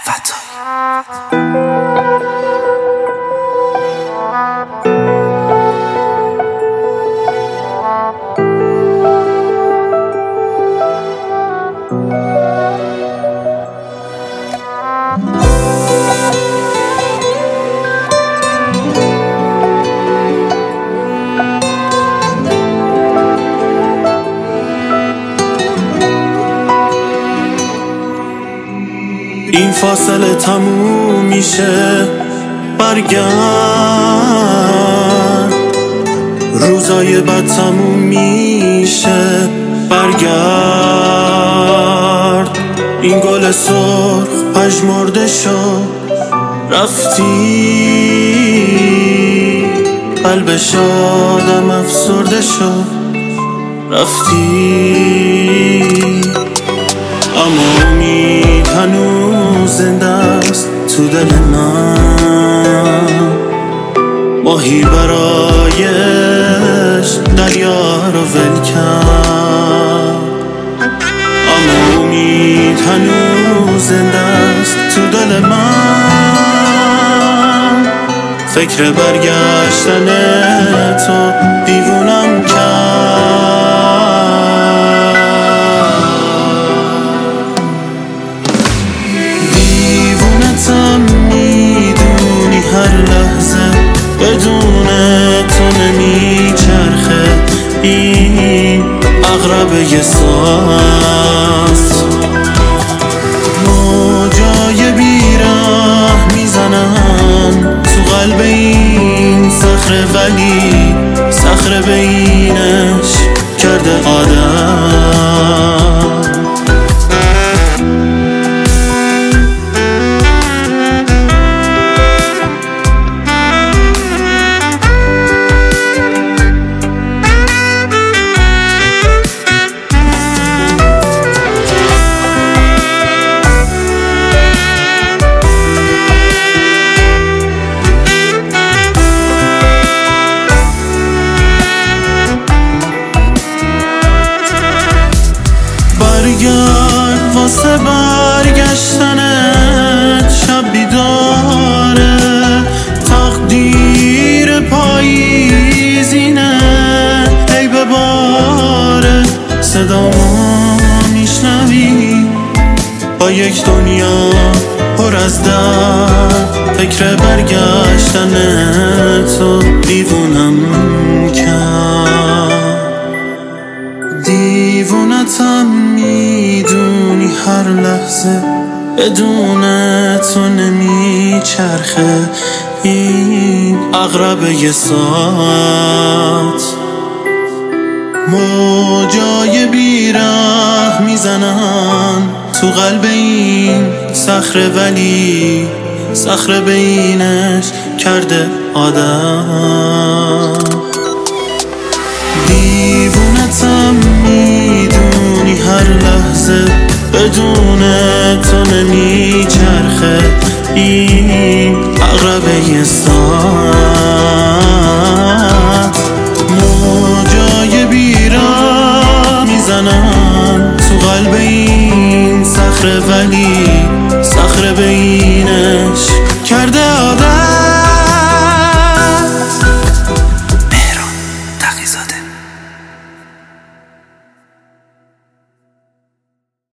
این فاصله تموم میشه، برگرد. روزای بد تموم میشه، برگرد. این گل سرخ پژمرده شد، رفتی. قلب شادم افسرده شد، رفتی. اما امید هنوز زنده است تو دل من. ماهی برایش دریا رو ول کرد. اما امید هنوز زنده است تو دل من. فکر برگشتن تو دیوونم کرد. دیوونتم میدونی هر لحظه بدون تو نمیچرخه این عقربه ساز. موجای بیره میزنن تو قلب این صخره، ولی صخره بینش کرده آدم. برگرد واسه برگشتنت، شب بیداره. تقدیر پاییزینه، ای بباره. صدامو میشنوی با یک دنیا پر از درد. فکر برگشتن تو دیوونم کرد. دیوونتم میدونی هر لحظه بدون تو نمیچرخه این عقربه ساعت. موجای بیره میزنن تو قلب این صخره، ولی صخره بینش کرده آدم. دیوونتم میدونی هر لحظه بدون تو نمیچرخه این عقربه ساعت. موجای بیره میزنن تو قلب این صخره، ولی صخره بینش کرده